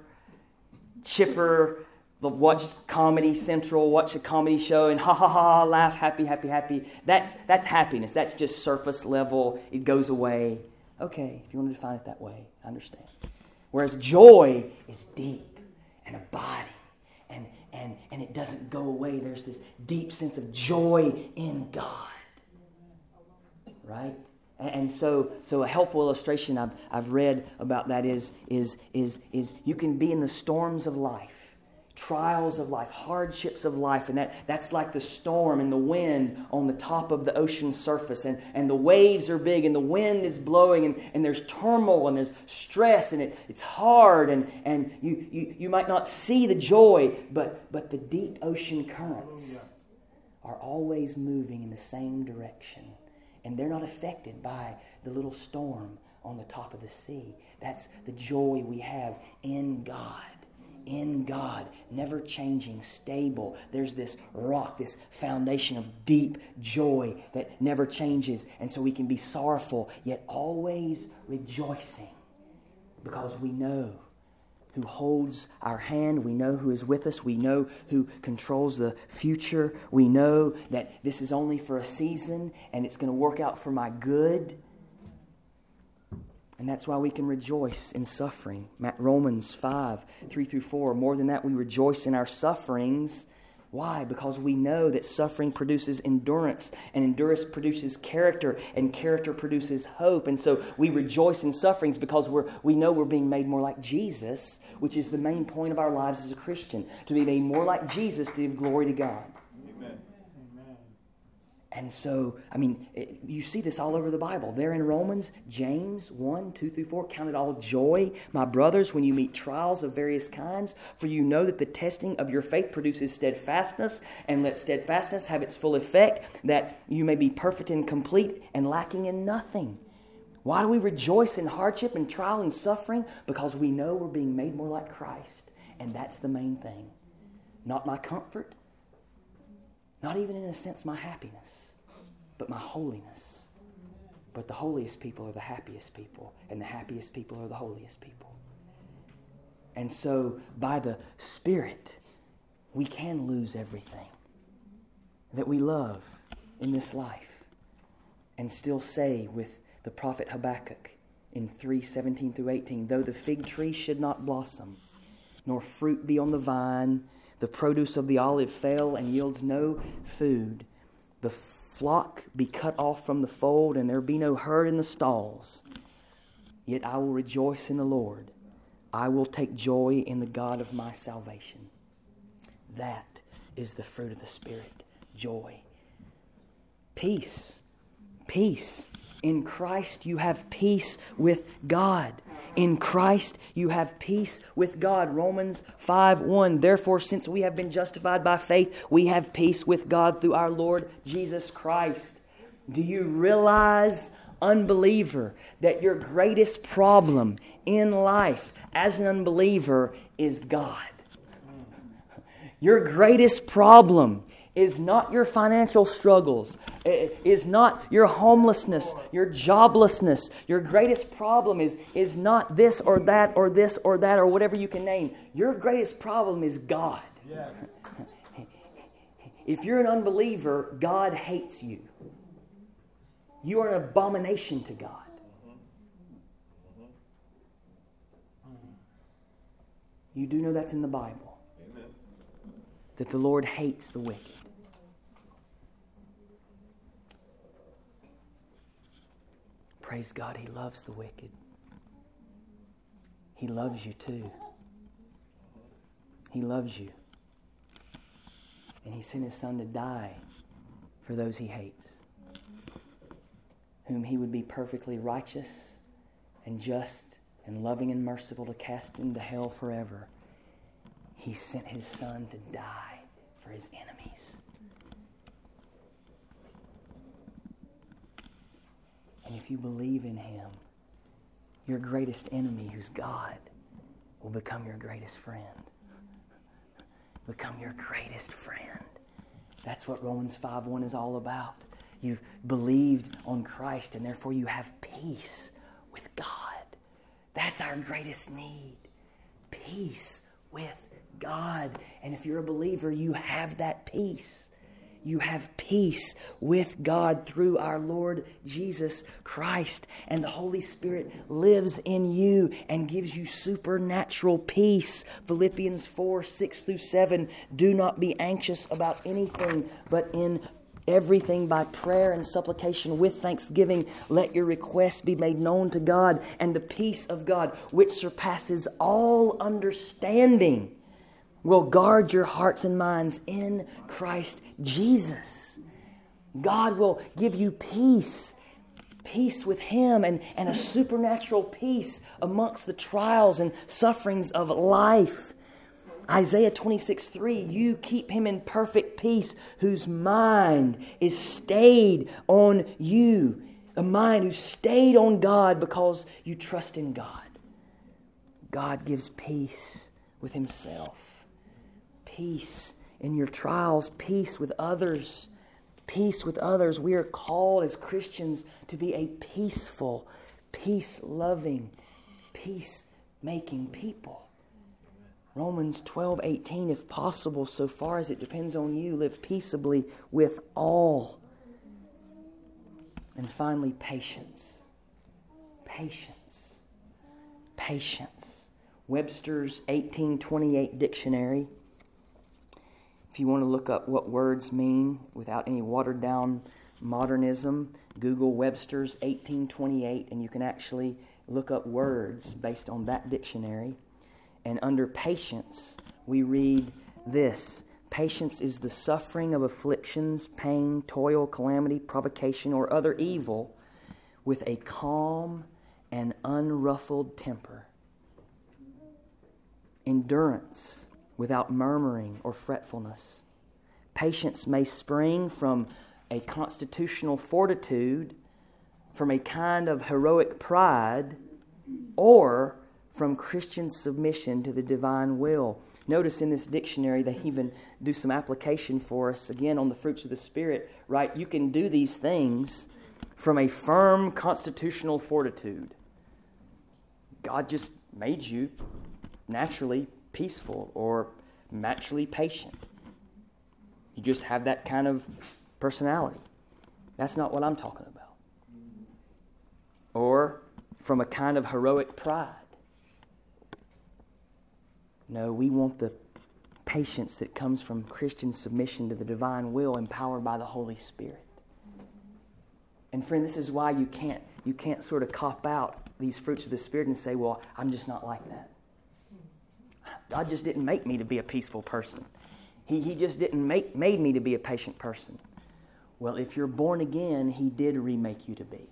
[SPEAKER 1] watch Comedy Central, watch a comedy show and ha ha ha, laugh, happy. That's happiness. That's just surface level. It goes away. Okay, if you want to define it that way, I understand. Whereas joy is deep and abiding and it doesn't go away. There's this deep sense of joy in God. Right? And so a helpful illustration I've read about that is you can be in the storms of life, trials of life, hardships of life, and that's like the storm and the wind on the top of the ocean surface, and the waves are big and the wind is blowing and there's turmoil and there's stress and it's hard and you might not see the joy, but the deep ocean currents are always moving in the same direction. And they're not affected by the little storm on the top of the sea. That's the joy we have in God. In God, never changing, stable. There's this rock, this foundation of deep joy that never changes. And so we can be sorrowful, yet always rejoicing. Because we know who holds our hand. We know who is with us. We know who controls the future. We know that this is only for a season and it's going to work out for my good. And that's why we can rejoice in suffering. Romans 5:3-4. More than that, we rejoice in our sufferings. Why? Because we know that suffering produces endurance, and endurance produces character, and character produces hope. And so we rejoice in sufferings because we know we're being made more like Jesus, which is the main point of our lives as a Christian, to be made more like Jesus to give glory to God.
[SPEAKER 2] Amen.
[SPEAKER 1] And so, you see this all over the Bible. There in Romans, James 1:2-4, count it all joy, my brothers, when you meet trials of various kinds, for you know that the testing of your faith produces steadfastness, and let steadfastness have its full effect, that you may be perfect and complete and lacking in nothing. Why do we rejoice in hardship and trial and suffering? Because we know we're being made more like Christ. And that's the main thing. Not my comfort. Not even in a sense my happiness. but my holiness. But the holiest people are the happiest people, and the happiest people are the holiest people. And so, by the Spirit, we can lose everything that we love in this life and still say with the prophet Habakkuk in 3:17 through 18, though the fig tree should not blossom, nor fruit be on the vine, the produce of the olive fail and yields no food, the flock be cut off from the fold, and there be no herd in the stalls, yet I will rejoice in the Lord. I will take joy in the God of my salvation. That is the fruit of the Spirit. Joy. Peace. Peace. In Christ you have peace with God. In Christ you have peace with God. Romans 5:1. Therefore, since we have been justified by faith, we have peace with God through our Lord Jesus Christ. Do you realize, unbeliever, that your greatest problem in life as an unbeliever is God? Your greatest problem is not your financial struggles, is not your homelessness, your joblessness. Your greatest problem is not this or that or this or that or whatever you can name. Your greatest problem is God. Yes. If you're an unbeliever, God hates you. You are an abomination to God. You do know that's in the Bible. Amen. That the Lord hates the wicked. Praise God, He loves the wicked. He loves you too. He loves you. And He sent His Son to die for those He hates, whom He would be perfectly righteous and just and loving and merciful to cast into hell forever. He sent His Son to die for His enemies. And if you believe in Him, your greatest enemy, who's God, will become your greatest friend. Become your greatest friend. That's what Romans 5:1 is all about. You've believed on Christ, and therefore you have peace with God. That's our greatest need. Peace with God. And if you're a believer, you have that peace. You have peace with God through our Lord Jesus Christ. And the Holy Spirit lives in you and gives you supernatural peace. Philippians 4:6-7. Do not be anxious about anything, but in everything by prayer and supplication with thanksgiving, let your requests be made known to God, and the peace of God, which surpasses all understanding, will guard your hearts and minds in Christ Jesus. God will give you peace. Peace with Him and a supernatural peace amongst the trials and sufferings of life. Isaiah 26:3, you keep him in perfect peace whose mind is stayed on you. A mind who's stayed on God because you trust in God. God gives peace with Himself. Peace in your trials. Peace with others. Peace with others. We are called as Christians to be a peaceful, peace-loving, peace-making people. Romans 12:18, if possible, so far as it depends on you, live peaceably with all. And finally, patience. Patience. Patience. Webster's 1828 dictionary. If you want to look up what words mean without any watered down modernism, Google Webster's 1828 and you can actually look up words based on that dictionary. And under patience, we read this. Patience is the suffering of afflictions, pain, toil, calamity, provocation, or other evil with a calm and unruffled temper. Endurance without murmuring or fretfulness. Patience may spring from a constitutional fortitude, from a kind of heroic pride, or from Christian submission to the divine will. Notice in this dictionary they even do some application for us, again, on the fruits of the Spirit, right? You can do these things from a firm constitutional fortitude. God just made you naturally peaceful or naturally patient. You just have that kind of personality. That's not what I'm talking about. Or from a kind of heroic pride. No, we want the patience that comes from Christian submission to the divine will, empowered by the Holy Spirit. And friend, this is why you can't sort of cop out these fruits of the Spirit and say, well, I'm just not like that. God just didn't make me to be a peaceful person. He just didn't made me to be a patient person. Well, if you're born again, He did remake you to be.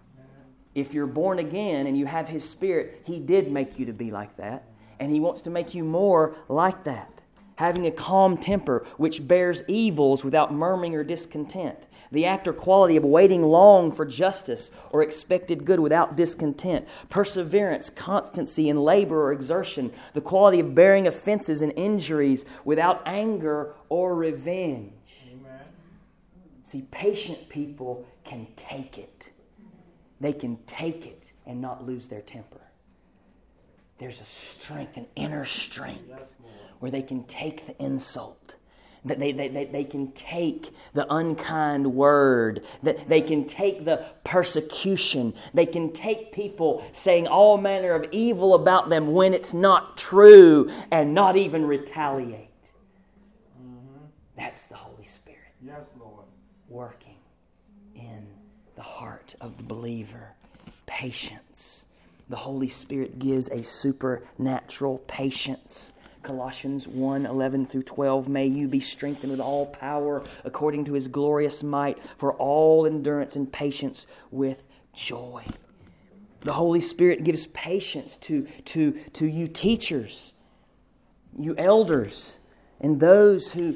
[SPEAKER 1] If you're born again and you have His Spirit, He did make you to be like that. And He wants to make you more like that. Having a calm temper which bears evils without murmuring or discontent. The act or quality of waiting long for justice or expected good without discontent. Perseverance, constancy in labor or exertion. The quality of bearing offenses and injuries without anger or revenge. Amen. See, patient people can take it. They can take it and not lose their temper. There's a strength, an inner strength, where they can take the insult. That they can take the unkind word. That they can take the persecution. They can take people saying all manner of evil about them when it's not true and not even retaliate. Mm-hmm. That's the Holy Spirit.
[SPEAKER 2] Yes, Lord.
[SPEAKER 1] Working in the heart of the believer. Patience. The Holy Spirit gives a supernatural patience. Colossians 1:11-12, may you be strengthened with all power according to His glorious might for all endurance and patience with joy. The Holy Spirit gives patience to you teachers, you elders, and those who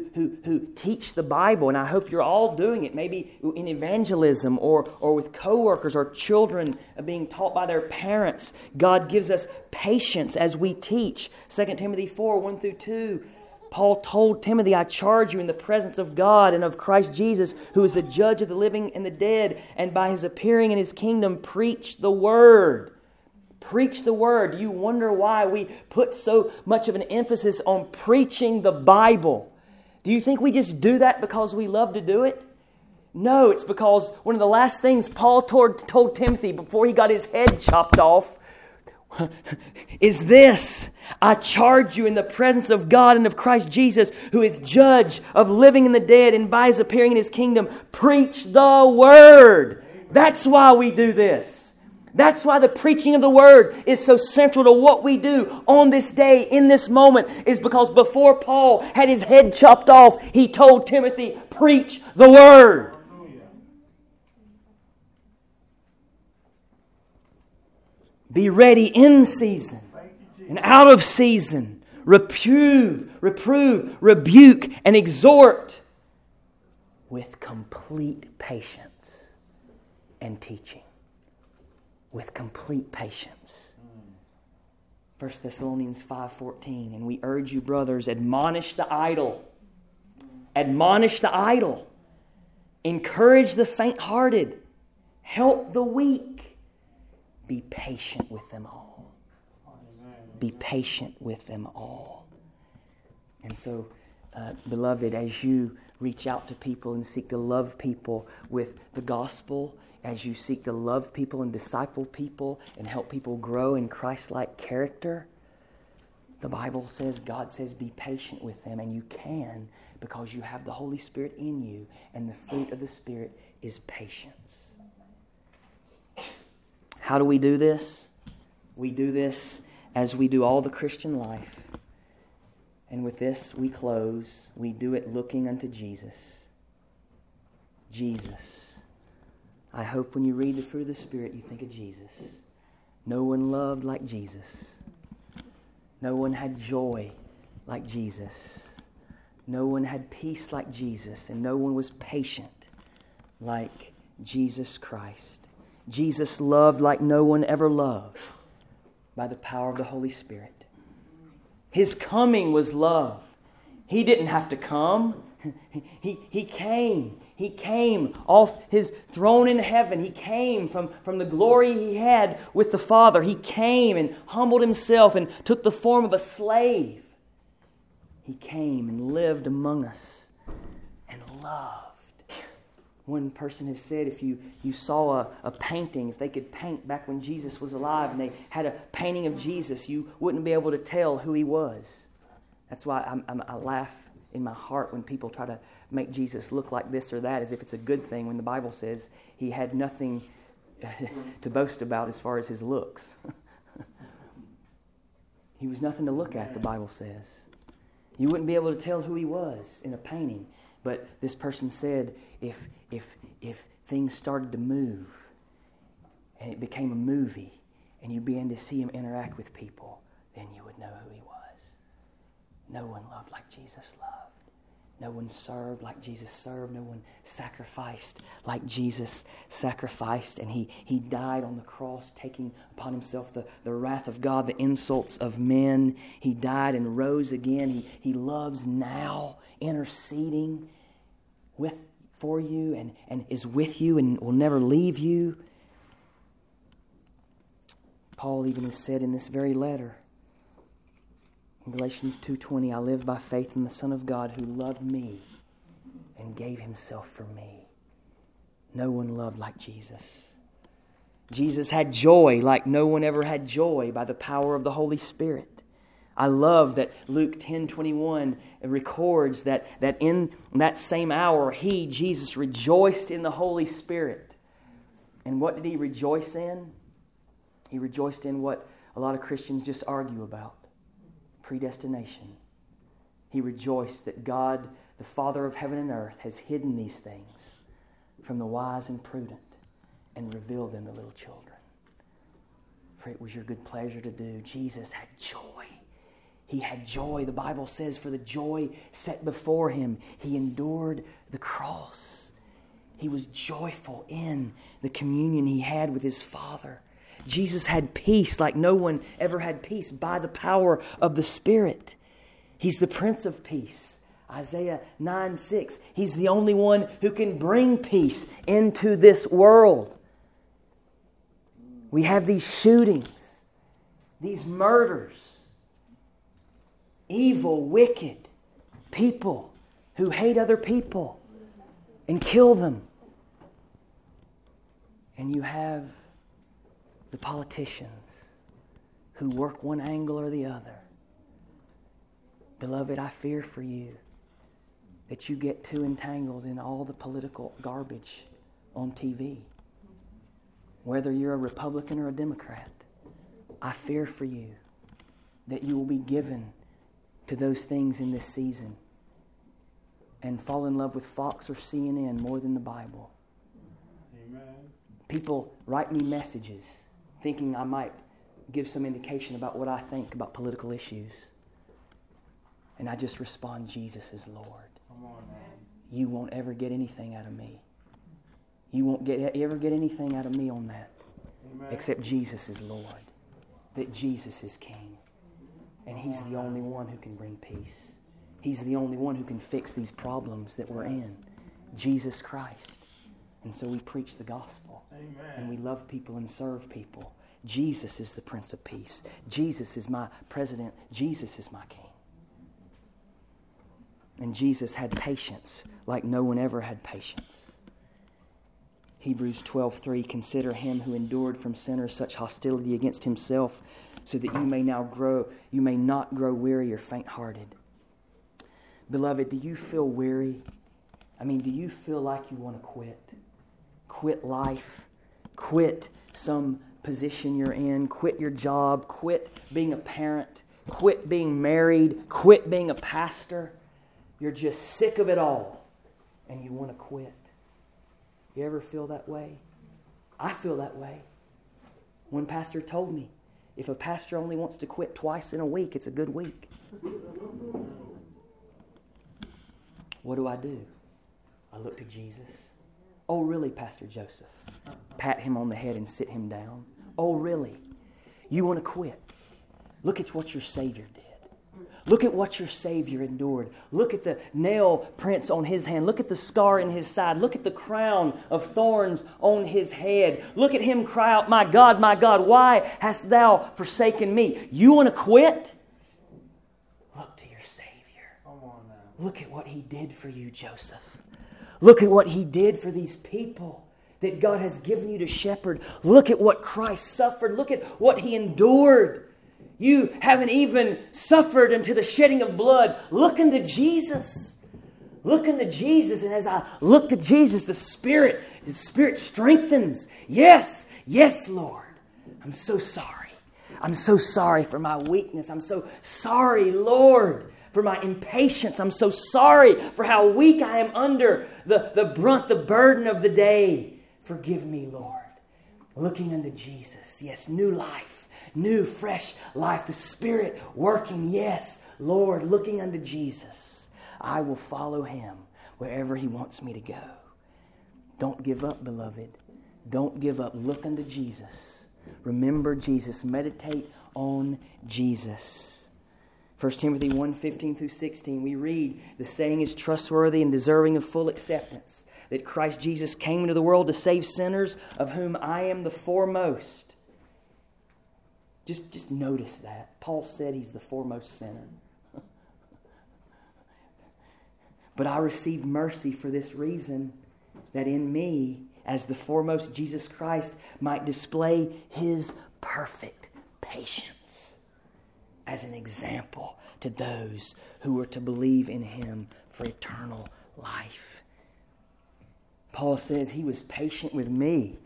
[SPEAKER 1] teach the Bible. And I hope you're all doing it, maybe in evangelism or with coworkers or children being taught by their parents. God gives us patience as we teach. 2 Timothy 4:1-2. Paul told Timothy, I charge you in the presence of God and of Christ Jesus, who is the judge of the living and the dead, and by His appearing in His kingdom, preach the word. Preach the word. Do you wonder why we put so much of an emphasis on preaching the Bible? Do you think we just do that because we love to do it? No, it's because one of the last things Paul told Timothy before he got his head chopped off is this: I charge you in the presence of God and of Christ Jesus, who is judge of living and the dead, and by His appearing in His kingdom, preach the word. That's why we do this. That's why the preaching of the Word is so central to what we do on this day, in this moment, is because before Paul had his head chopped off, he told Timothy, preach the Word. Be ready in season and out of season. Reprove, rebuke, and exhort with complete patience and teaching. With complete patience. 1 Thessalonians 5:14, and we urge you, brothers, admonish the idle. Admonish the idle. Encourage the faint-hearted. Help the weak. Be patient with them all. Be patient with them all. And so, beloved, as you reach out to people and seek to love people with the gospel, as you seek to love people and disciple people and help people grow in Christ-like character, the Bible says, God says, be patient with them, and you can because you have the Holy Spirit in you, and the fruit of the Spirit is patience. How do we do this? We do this as we do all the Christian life. And with this, we close. We do it looking unto Jesus. Jesus. I hope when you read the fruit of the Spirit, you think of Jesus. No one loved like Jesus. No one had joy like Jesus. No one had peace like Jesus. And no one was patient like Jesus Christ. Jesus loved like no one ever loved by the power of the Holy Spirit. His coming was love. He didn't have to come. He came. He came off His throne in heaven. He came from the glory He had with the Father. He came and humbled Himself and took the form of a slave. He came and lived among us and loved. One person has said if you saw a painting, if they could paint back when Jesus was alive and they had a painting of Jesus, you wouldn't be able to tell who He was. That's why I laugh in my heart when people try to make Jesus look like this or that, as if it's a good thing, when the Bible says He had nothing to boast about as far as His looks. He was nothing to look at, the Bible says. You wouldn't be able to tell who He was in a painting. But this person said if things started to move and it became a movie and you began to see Him interact with people, then you would know who He was. No one loved like Jesus loved. No one served like Jesus served. No one sacrificed like Jesus sacrificed. And He died on the cross, taking upon Himself the wrath of God, the insults of men. He died and rose again. He loves now, interceding for you and is with you and will never leave you. Paul even has said in this very letter, in Galatians 2:20, I live by faith in the Son of God who loved me and gave Himself for me. No one loved like Jesus. Jesus had joy like no one ever had joy by the power of the Holy Spirit. I love that Luke 10:21 records that in that same hour, Jesus, rejoiced in the Holy Spirit. And what did He rejoice in? He rejoiced in what a lot of Christians just argue about. Predestination. He rejoiced that God, the Father of heaven and earth, has hidden these things from the wise and prudent and revealed them to little children. For it was your good pleasure to do. Jesus had joy. He had joy. The Bible says for the joy set before Him, He endured the cross. He was joyful in the communion He had with His Father. Jesus had peace like no one ever had peace by the power of the Spirit. He's the Prince of Peace. Isaiah 9:6. He's the only one who can bring peace into this world. We have these shootings, these murders, evil, wicked people who hate other people and kill them. And you have the politicians who work one angle or the other. Beloved, I fear for you that you get too entangled in all the political garbage on TV. Whether you're a Republican or a Democrat, I fear for you that you will be given to those things in this season and fall in love with Fox or CNN more than the Bible.
[SPEAKER 2] Amen.
[SPEAKER 1] People write me messages thinking I might give some indication about what I think about political issues. And I just respond, Jesus is Lord.
[SPEAKER 2] Come on, man.
[SPEAKER 1] You won't ever get anything out of me. You won't ever get anything out of me on that.
[SPEAKER 2] Amen.
[SPEAKER 1] Except Jesus is Lord. That Jesus is King. And He's the only one who can bring peace. He's the only one who can fix these problems that we're in. Jesus Christ. And so we preach the gospel.
[SPEAKER 2] Amen.
[SPEAKER 1] And we love people and serve people. Jesus is the Prince of Peace. Jesus is my president. Jesus is my King. And Jesus had patience like no one ever had patience. Hebrews 12:3, consider Him who endured from sinners such hostility against Himself, so that you may not grow weary or faint-hearted. Beloved, do you feel weary? Do you feel like you want to quit? Quit life. Quit some position you're in. Quit your job. Quit being a parent. Quit being married. Quit being a pastor. You're just sick of it all and you want to quit. You ever feel that way? I feel that way. One pastor told me, if a pastor only wants to quit twice in a week, it's a good week. What do? I look to Jesus. Oh, really, Pastor Joseph? Pat him on the head and sit him down. Oh, really? You want to quit? Look at what your Savior did. Look at what your Savior endured. Look at the nail prints on His hand. Look at the scar in His side. Look at the crown of thorns on His head. Look at Him cry out, my God, why hast Thou forsaken me? You want to quit? Look to your Savior.
[SPEAKER 2] Come on now.
[SPEAKER 1] Look at what He did for you, Joseph. Look at what He did for these people that God has given you to shepherd. Look at what Christ suffered. Look at what He endured. You haven't even suffered unto the shedding of blood. Look unto Jesus. Look unto Jesus. And as I look to Jesus, the Spirit strengthens. Yes, yes, Lord. I'm so sorry. I'm so sorry for my weakness. I'm so sorry, Lord, for my impatience. I'm so sorry for how weak I am under the burden of the day. Forgive me, Lord. Looking unto Jesus. Yes, new life. New, fresh life. The Spirit working. Yes, Lord, looking unto Jesus. I will follow Him wherever He wants me to go. Don't give up, beloved. Don't give up. Look unto Jesus. Remember Jesus. Meditate on Jesus. 1 Timothy 1:15-16, we read, the saying is trustworthy and deserving of full acceptance, that Christ Jesus came into the world to save sinners, of whom I am the foremost. Just notice that. Paul said he's the foremost sinner. But I received mercy for this reason, that in me, as the foremost, Jesus Christ might display His perfect patience as an example to those who are to believe in Him for eternal life. Paul says He was patient with me,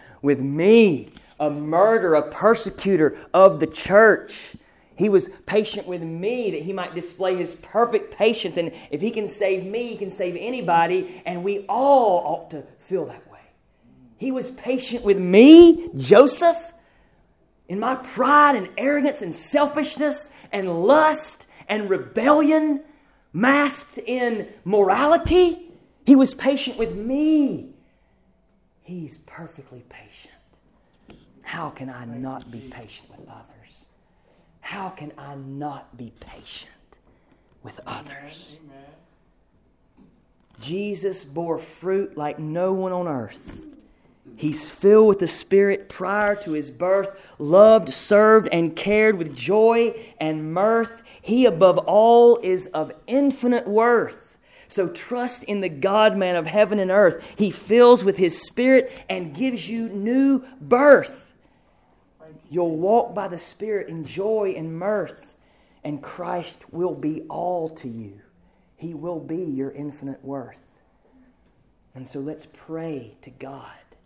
[SPEAKER 1] a murderer, a persecutor of the church. He was patient with me that He might display His perfect patience. And if He can save me, He can save anybody. And we all ought to feel that way. He was patient with me, Joseph, in my pride and arrogance and selfishness and lust and rebellion masked in morality. He was patient with me. He's perfectly patient. How can I not be patient with others? How can I not be patient with others?
[SPEAKER 2] Amen.
[SPEAKER 1] Jesus bore fruit like no one on earth. He's filled with the Spirit prior to His birth, loved, served, and cared with joy and mirth. He above all is of infinite worth. So trust in the God-man of heaven and earth. He fills with His Spirit and gives you new birth. You'll walk by the Spirit in joy and mirth, and Christ will be all to you. He will be your infinite worth. And so let's pray to God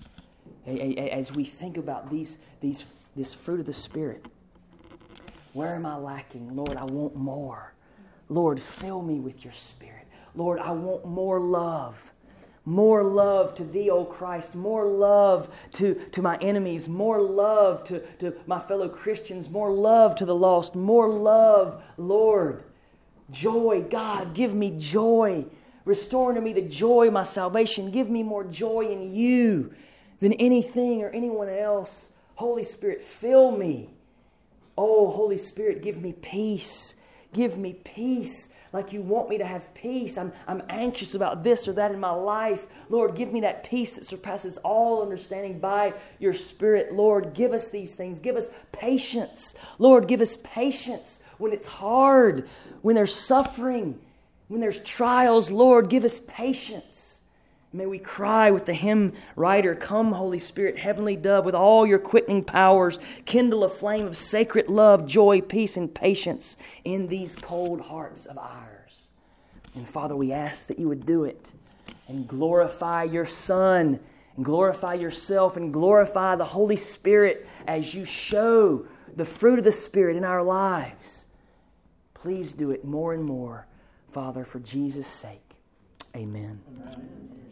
[SPEAKER 1] as we think about this fruit of the Spirit. Where am I lacking? Lord, I want more. Lord, fill me with your Spirit. Lord, I want more love. More love to Thee, O Christ. More love to my enemies. More love to my fellow Christians. More love to the lost. More love, Lord. Joy, God, give me joy. Restore to me the joy of my salvation. Give me more joy in You than anything or anyone else. Holy Spirit, fill me. Oh, Holy Spirit, give me peace. Give me peace. Like You want me to have peace. I'm anxious about this or that in my life. Lord, give me that peace that surpasses all understanding by Your Spirit. Lord, give us these things. Give us patience. Lord, give us patience when it's hard, when there's suffering, when there's trials. Lord, give us patience. May we cry with the hymn writer, come, Holy Spirit, heavenly dove, with all Your quickening powers, kindle a flame of sacred love, joy, peace, and patience in these cold hearts of ours. And Father, we ask that You would do it and glorify Your Son and glorify Yourself and glorify the Holy Spirit as You show the fruit of the Spirit in our lives. Please do it more and more, Father, for Jesus' sake. Amen.
[SPEAKER 2] Amen.